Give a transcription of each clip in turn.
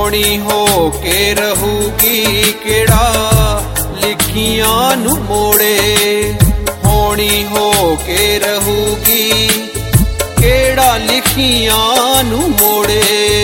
ਹੋਣੀ ਹੋ ਕੇ ਰਹੂਗੀ ਕਿਹੜਾ ਲਿਖੀਆਂ ਨੂੰ ਮੋੜੇ। ਹੋਣੀ ਹੋ ਕੇ ਰਹੂਗੀ ਕਿਹੜਾ ਲਿਖੀਆਂ ਨੂੰ ਮੋੜੇ।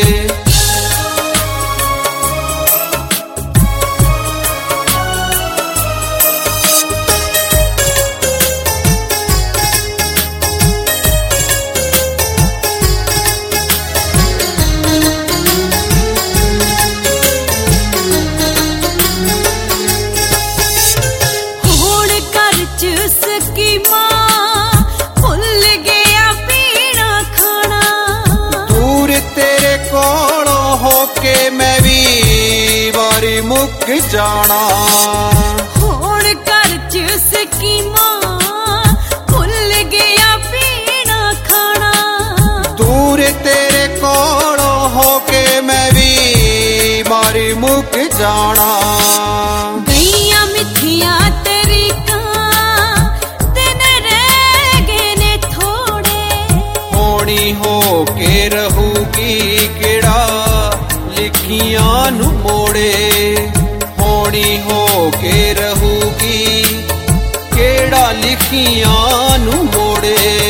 के मैं भी वारी मुक जाना। होण घर च स्कीमां भुल गया पीना खाना। दूर तेरे कोलों होके मैं भी वारी मुक जाना। गईयां मिठियां तरीकां दिन रह गए ने थोड़े। होनी हो के रहूगी किहड़ा लिखियां ਨੂੰ ਮੋੜੇ। ਹੋਣੀ ਹੋ ਕੇ ਰਹੂਗੀ ਕਿਹੜਾ ਲਿਖੀਆਂ ਨੂੰ ਮੋੜੇ।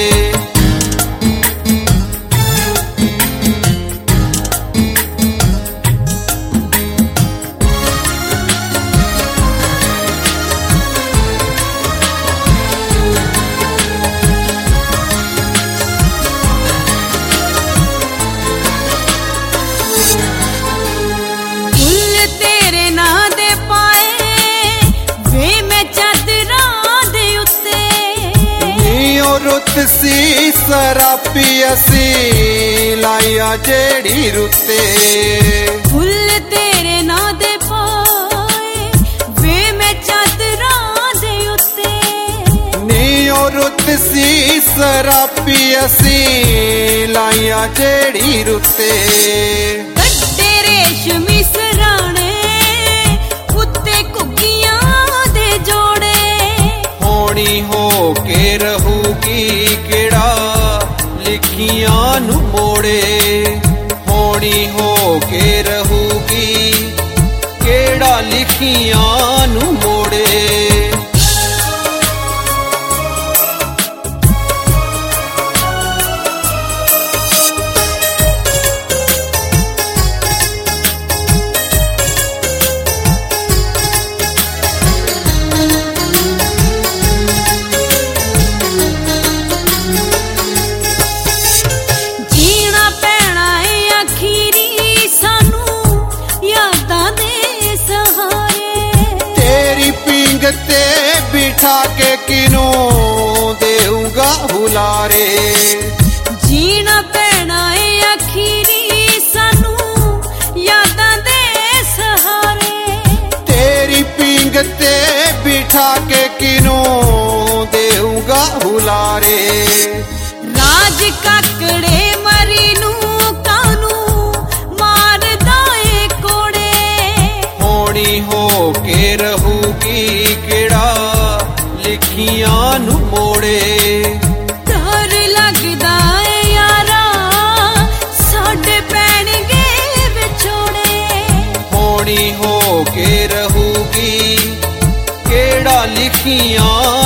रुत सी सरापी असी लाइया जेड़ी रुते। फुल तेरे ना दे पाए वे मैं चादरां दे उत्ते। नी ओ रुत सी सरापी असी लाइया जेड़ी रुते। कट्टे रेशमी सराणे उत्ते घुग्गियां दे जोड़े। होनी हो के रहूगी किहड़ा लिखियां ਨੂੰ ਮੋੜੇ। ਹੋਣੀ ਹੋ ਕੇ ਰਹੂਗੀ ਕਿਹੜਾ ਲਿਖੀਆਂ ਨੂੰ ਮੋੜੇ। ते बिठा के किनों देऊंगा हुलारे। जीना पैना है आखिरी सानू यादां दे सहारे। तेरी पींग ते बिठा के किनों देऊंगा हुलारे। राज काकड़े मरी नू कानू मार दाए कोड़े। होनी हो के रहूगी किहड़ा लिखियां ਨੂੰ ਮੋੜੇ। डर लगदा है यारा साडे पैणगे विछोड़े। होनी हो के रहूगी किहड़ा लिखियां